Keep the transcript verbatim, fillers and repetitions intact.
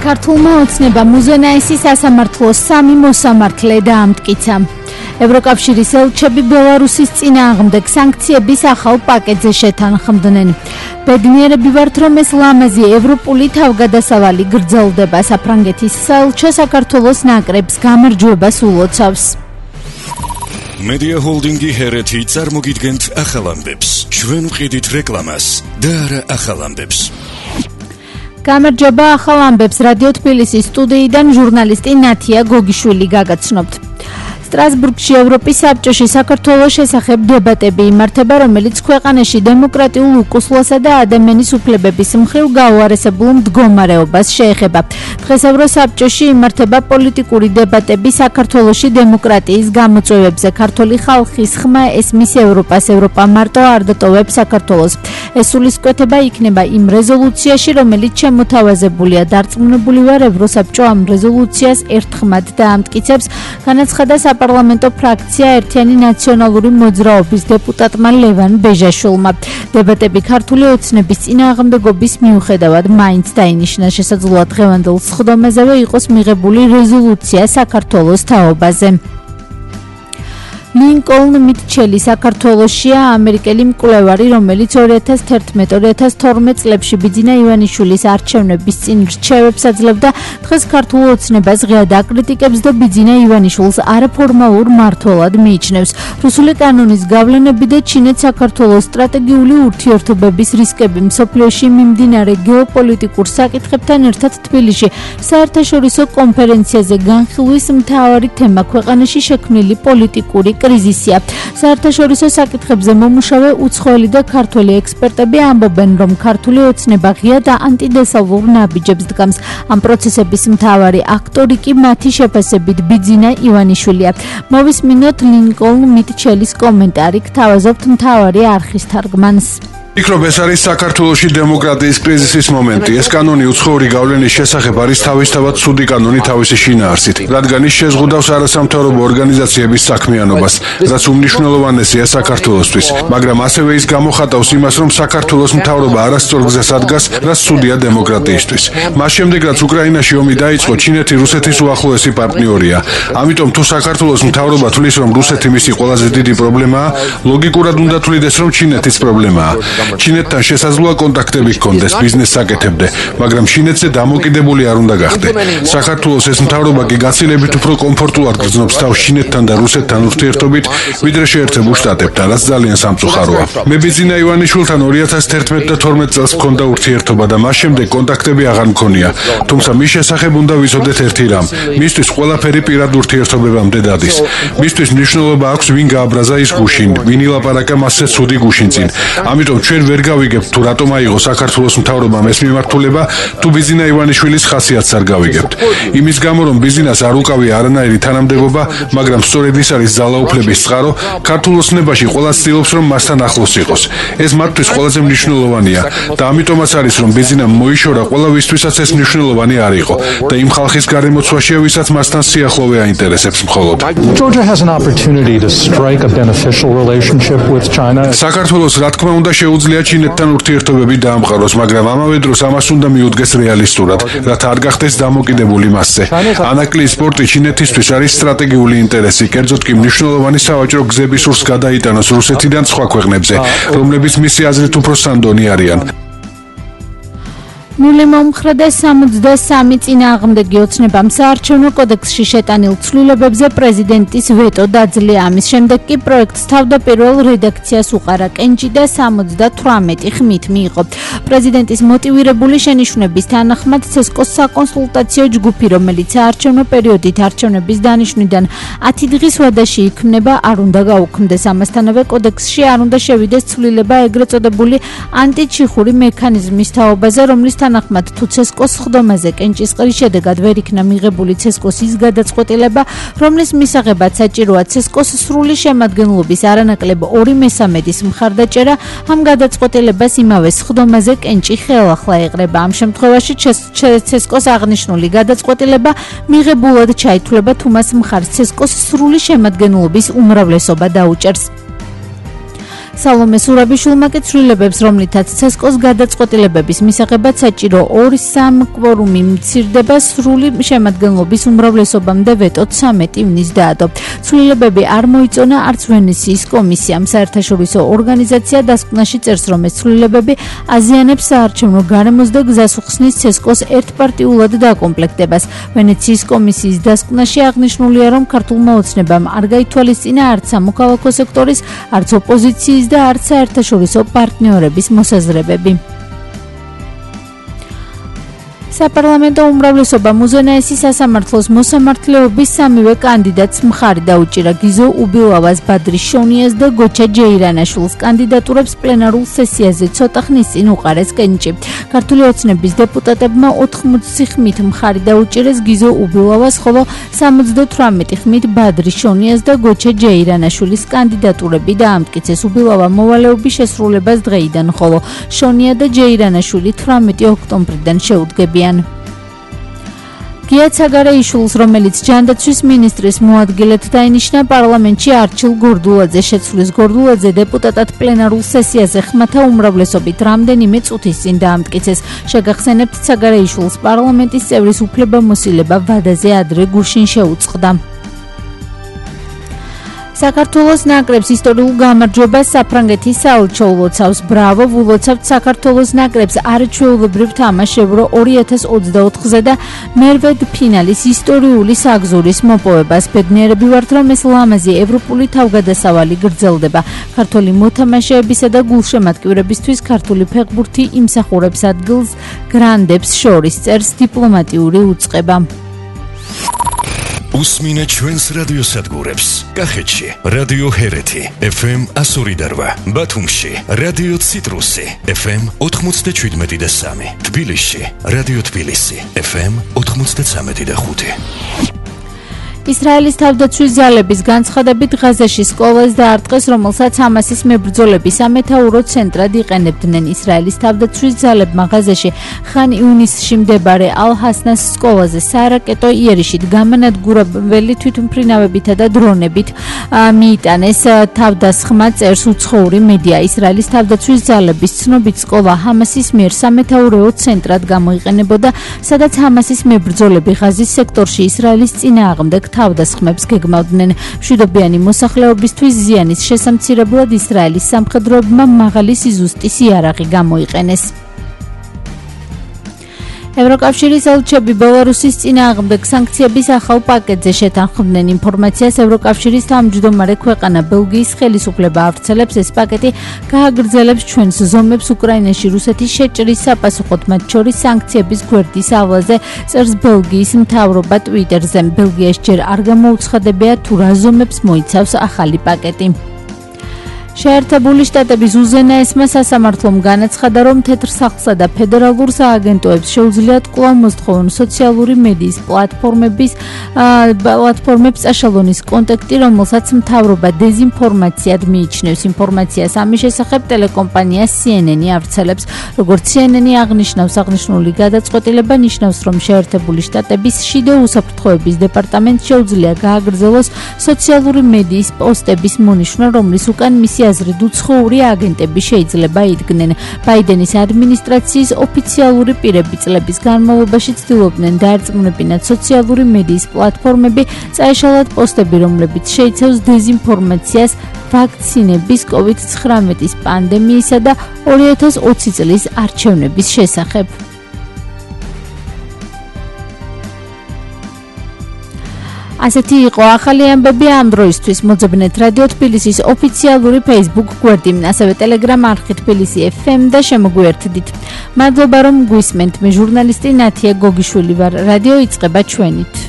საქართველმა ოცნებამ უზენაესი სასამართლოს სამი მოსამართლე დაამტკიცა. ევროკავშირის ელჩები ბელარუსის წინააღმდეგ სანქციების ახალ პაკეტზე შეთანხმდნენ. ბედნიერები ვართ, რომ ეს ლამაზი ევროპული თავგადასავალი გრძელდება. საფრანგეთის საელჩო საქართველოს ნაკრებს გამარჯვებას ულოცავს. Media Holdingi ჰერეთი წარმოგიდგენთ ახალ ამბებს. ჩვენ ვყიდით რეკლამას და არა ახალ ამბებს. გამარჯობა, ახალ ამბებს რადიო თბილისის სტუდიიდან ჟურნალისტი ნათია გოგიშვილი გაგაცნობთ. სტრასბურგში ევროპის საბჭოში საქართველოს შესახებ დებატები იმართება, რომელიც ქვეყანაში დემოკრატიულ უკუსლოსა და ადამიანის უფლებების მხრივ გაუარესებულ მდგომარეობას შეეხება. დღეს ევროსაბჭოში იმართება პოლიტიკური დებატები საქართველოში დემოკრატიის გამოწვევებზე. ქართული ხალხის ხმა ესმის ევროპას, ევროპა მარტო არ დატოვებს საქართველოს. ეს სულისკვეთება იქნება იმ რეზოლუციაში, რომელიც შემოთავაზებულია. დარწმუნებული ვარ, ევროსაბჭო ამ რეზოლუციას ერთხმად დაამტკიცებს, განაცხადა საპარლამენტო ფრაქცია ერთიანი ნაციონალური მოძრაობის დეპუტატმა ლევან ბეჟაშვილმა. დებატები ქართული ოცნების წინააღმდეგობის მიუხედავად მაინც დაინიშნა. შესაძლოა დღევანდელ სხდომაზევე იყოს მიღებული რეზოლუცია საქართველოს თაობაზე. ლინკოლნ მიტჩელი საქართველოსშია ამერიკელი მკვლევარი, რომელიც ორი ათას თერთმეტ ორი ათას თორმეტ წლებში ბიძინა ივანიშვილის არჩევნების წინ რჩევებს აძლევდა. დღეს ქართულ ოცნებას ღიად აკრიტიკებს და ბიძინა ივანიშვილს არაფორმალურ მმართველად მიიჩნევს. რუსული კანონის გავლენები და ჩინეთ-საქართველოს სტრატეგიული ურთიერთობების რისკები მსოფლიოში მიმდინარე გეოპოლიტიკურ საკითხებთან ერთად თბილისში საერთაშორისო კონფერენციაზე განხილვის მთავარი თემა ქვეყანაში შექმნილი პოლიტიკური კრიზისია. საერთაშორისო საკითხებზე მომუშავე უცხოელი და ქართველი ექსპერტები ამბობენ, რომ ქართული ოცნება ღია და ანტიდესალურ ნაბიჯებს დგამს. ამ პროცესების მთავარი აქტორი კი მათი შეფასებით ბიძინა ივანიშვილია. მოვისმინოთ ლინკოლნ მიტჩელის კომენტარი, გთავაზობთ მთავარი არხის თარგმანს. იქნებ ეს არის საქართველოში დემოკრატიის კრიზისის მომენტი. ეს კანონი უცხოური გავლენის შესახებ არის თავისთავად ცუდი კანონი თავისი შინაარსით, რადგან ის შეზღუდავს არასამთავრობო ორგანიზაციების საქმიანობას, რაც უმნიშვნელოვანესია საქართველოსთვის, მაგრამ ასევე ის გამოხატავს იმას, რომ საქართველოს მთავრობა არასწორ გზას ადგას, რაც ცუდია დემოკრატიისთვის. მას შემდეგ, რაც უკრაინაში ომი დაიწყო, ჩინეთი რუსეთის უახლოესი პარტნიორია. ამიტომ თუ საქართველოს მთავრობა თვლის, რომ რუსეთი მისი ყველაზე დიდი პრობლემაა, ლოგიკურად უნდა თვლიდეს, რომ ჩინეთის პრობლემაა. ჩინეთთან შესაძლოა კონტაქტები ჰქონდეს, ბიზნესს აკეთებდე, მაგრამ ჩინეთზე დამოკიდებული არ უნდა გახდე. საქართველოს ეს მთავრობა კი გაცილებით უფრო კომფორტულად გრძნობს თავს ჩინეთთან და რუსეთთან ურთიერთობით, ვიდრე შეერთებულ შტატებთან, რაც ძალიან სამწუხაროა. მე ბიძინა ივანიშვილთან ორი ათას თერთმეტ და თორმეტ წელს ჰქონდა ურთიერთობა და მას შემდეგ კონტაქტები აღარ მქონია. თუმცა მის შესახებ უნდა ვიცოდეთ ერთი რამ. მისთვის ყველაფერი პირად ურთიერთობებამდე დადის. მისთვის მნიშვნელობა აქვს ვინ გააბრაზა ის გუშინ, ვინ ილაპარაკა მასზე ცუდი გუშინწინ. ამიტომ ჩვენ ვერ გავიგებთ თუ რატომ აიღო საქართველოს მთავრობამ ეს მიმართულება, თუ ბიძინა ივანიშვილის ხასიათს არ გავიგებთ. იმის გამო, რომ ბიძინას არ უკავია არანაირი თანამდებობა, მაგრამ სწორედ ის არის ძალაუფლების წყარო, ქართულ ოცნებაში ყველა ცდილობს, რომ მასთან ახლოს იყოს. ეს მათთვის ყველაზე მნიშვნელოვანია და ამიტომაც არის, რომ ბიძინამ მოიშორა ყველა ვისთვისაც ეს მნიშვნელოვანი არ იყო და იმ ხალხის გარემოცვაშია, ვისაც მასთან სიახლოვე აინტერესებს მხოლოდ. Georgia has an opportunity to strike a beneficial relationship with China. საქართველოს რა თქმა უნდა შეუძლია ჩინეთთან ურთიერთობები დაამყაროს, მაგრამ ამავე დროს ამას უნდა მიუდგეს რეალისტურად, რათა არ გახდეს დამოკიდებული მასზე. ანაკლიის სპორტი ჩინეთისთვის არის სტრატეგიული ინტერესი, კერძოდ კი მნიშვნელოვანი სავაჭრო გზების სურს გადაიტანოს რუსეთიდან სხვა ქვეყნებზე, რომლებიც მისი აზრით უფრო სანდონი არიან. ნული მომხრე სამოცდასამი წინააღმდეგი ოცნებამ საარჩევნო კოდექსში შეტანილ ცვლილებებზე პრეზიდენტის ვეტო დაძლია. ამის შემდეგ კი პროექტს თავდაპირველ რედაქციას უყარა კენჭი და სამოცდათვრამეტი ხმით მიიღო. პრეზიდენტის მოტივირებული შენიშვნების თანახმად ცესკოს საკონსულტაციო ჯგუფი, რომელიც საარჩევნო პერიოდით არჩევნების დანიშვნიდან ათი დღის ვადაში იქმნება, არ უნდა გაუქმდეს. ამასთანავე კოდექსში არ უნდა შევიდეს ცვლილება ეგრეთ წოდებული ანტიჩიხური მექანიზმის თაობაზე, რომლის თანახმად თუ ცესკოს სხდომაზე კენჭისყრის შედეგად ვერ იქნა მიღებული ცესკოს ის გადაწყვეტილება, რომლის მისაღებად საჭიროა ცესკოს სრული შემადგენლობის არანაკლებ ორი მესამედის მხარდაჭერა, ამ გადაწყვეტილებას იმავე სხდომაზე კენჭი ხელახლა ეყრება. ამ შემთხვევაში ცესკოს აღნიშნული გადაწყვეტილება მიღებულად ჩაითვლება, თუ მას მხარს ცესკოს სრული შემადგენლობის უმრავლესობა დაუჭერს. სალომე სურაბიშვილმა კი ცვლილებებს, რომლითაც ცესკოს გადაწყვეტილებების მისაღებად საჭირო ორი სამ კვორუმი მცირდება, სრული შემადგენლობის უმრავლესობამდე ვეტოთ სამეტ ივნისს დაადო. ცვლილებები არ მოიწონა არც ვენეციის კომისიამ. საერთაშორისო ორგანიზაცია დასკვნაში წერს, რომ ეს ცვლილებები აზიანებს საარჩევნო გარემოს და გზას უხსნის ცესკოს ერთპარტიულად დაკომპლექტებას. ვენეციის კომისიის დასკვნაში აღნიშნულია, რომ ქართულმა ოცნებამ არ გაითვალისწინა არც სამოქალაქო სექტორის, არც ოპოზიციის და არც საერთაშორისო პარტნიორების მოსაზრებები. საპარლამენტო უმრავლესობამ უზენაესი სასამართლოს მოსამართლეობის სამივე კანდიდატს მხარი დაუჭირა. გიზო უბილავას, ბადრი შონიას და გოჩა ჯეირანაშვილს კანდიდატურებს პლენარულ სესიაზე ცოტა ხნის წინ უყარეს კენჭი. ქართული ოცნების დეპუტატებმა ოთხმოცი ხმით მხარი დაუჭირეს გიზო უბილავას, ხოლო სამოცდათვრამეტი ხმით ბადრი შონიას და გოჩა ჯეირანაშვილის კანდიდატურები დაამტკიცეს. უბილავა მოვალეობის შესრულებას დღეიდან, ხოლო შონია და ჯეირანაშვილი თვრამეტი ოქტომბრიდან შეუდგებიან. გია ცაგარეიშვილს, რომელიც ჯანდაცვის მინისტრის მოადგილედ დაინიშნა, პარლამენტში არჩილ გორდულაძე შეცვლის. გორდულაძე დეპუტატად პლენარულ სესიაზე ხმათა უმრავლესობით რამდენიმე წუთის წინ დაამტკიცეს. შეგახსენებთ, ცაგარეიშვილს პარლამენტის წევრის უფლებამოსილება ვადაზე ადრე გუშინ შეუწყდა. საქართველოს ნაკრებს ისტორიულ გამარჯვებას საფრანგეთის საელჩო ულოცავს. ბრავო, ულოცავთ საქართველოს ნაკრებს არაჩვეულებრივ თამაშს ევრო ორი ათას ოცდაოთხზე და მერვედ ფინალის ისტორიული საგზურის მოპოვებას. ბედნიერები ვართ, რომ ეს ლამაზი ევროპული თავგადასავალი გრძელდება. ქართველი მოთამაშეებისა და გულშემატკივრებისთვის ქართული ფეხბურთი იმსახურებს ადგილს გრანდებს შორის, წერს დიპლომატიური უწყება. უსმინე ჩვენს რადიოსადგურებს. კახეთში რადიო ჰერეთი ეფ ემ εκατო ორი და რვა, ბათუმში რადიო ციტრუსი ეფ ემ ოთხმოცდაშვიდმეტი და სამი, თბილისში რადიო თბილისი ეფ ემ ოთხმოცდაცამეტი და ხუთი. ისრაელის თავდაცვის ძალების განცხადებით ღაზაში სკოლას დაარტყეს, რომელსაც ჰამასის მებრძოლები სამეთაურო ცენტრად იყენებდნენ. ისრაელის თავდაცვის ძალებმა ღაზაში ხან იუნისში მდებარე ალ-ჰასნას სკოლაზე სარაკეტო იერიშით გამანადგურებელი თვითმფრინავებითა და დრონებით მიიტანეს. თავდასხმა წერს უცხოური მედია. ისრაელის თავდაცვის ძალების ცნობით სკოლა ჰამასის მიერ სამეთაურეო ცენტრად გამოიყენებოდა, სადაც ჰამასის მებრძოლები ღაზის სექტორში ისრაელის წინააღმდეგ თავდასხმებს გეგმავდნენ. მშვიდობიანი მოსახლეობისთვის ზიანის შესამცირებლად ისრაელის სამხედროებმა მაღალი სიზუსტის იარაღი გამოიყენეს. ევროკავშირის ელჩები ბელარუსის წინააღმდეგ სანქციების ახალ პაკეტზე შეთანხმდნენ. ინფორმაციას ევროკავშირის თავმჯდომარე ქვეყანა ბელგიის ხელისუფლება ავრცელებს. ეს პაკეტი გააგრძელებს ჩვენს ზომებს უკრაინაში რუსეთის შეჭრის საპასუხოდ, მათ შორის სანქციების გვერდის ავლაზე, წერს ბელგიის მთავრობა ტვიტერზე. ბელგიაში ჯერ არ გამოუცხადებია თუ რა ზომებს მოიცავს ახალი პაკეტი. შეერთებული შტატების უზენაესმა სასამართლომ განაცხადა, რომ თეთრ სახლსა და ფედერალურ სააგენტოებს შეუძლიათ კვლავ მოსთხოვონ სოციალური მედიის პლატფორმების პლატფორმებს წაშალონის კონტაქტი, რომელსაც მთავრობა დეზინფორმაციად მიიჩნევს. ინფორმაციას ამის შესახებ ტელეკომპანია სი ენ ენი ავრცელებს. როგორც სი ენ ენი აღნიშნავს, აღნიშნული გადაწყვეტილება ნიშნავს, რომ შეერთებული შტატების შიდე უსაფრთხოების დეპარტამენტს შეუძლია გააგრძელოს სოციალური მედიის პოსტების მონიშვნა, რომლის უკან მისი აზრით უცხოური აგენტები შეიძლება იდგნენ. ბაიდენის ადმინისტრაციის ოფიციალური პირები წლების განმავლობაში ცდილობდნენ დაერწმუნებინათ სოციალური მედიის პლატფორმები, წაეშალათ პოსტები, რომლებიც შეიცავს დეზინფორმაციას ვაქცინების, კოვიდ ცხრამეტის პანდემიისა და ორი ათას ოცი წლის არჩევნების შესახებ. ასეთი იყო ახალი ამბები ამ დროისთვის. მოძებნეთ რადიო თბილისის ოფიციალური Facebook გვერდი, ასევე Telegram არხი თბილისი ეფ ემ და შემოგვიერთდით. მადლობა რომ გვისმენთ. მე ჟურნალისტი ნათია გოგიშვილი ვარ. რადიო იწყება ჩვენით.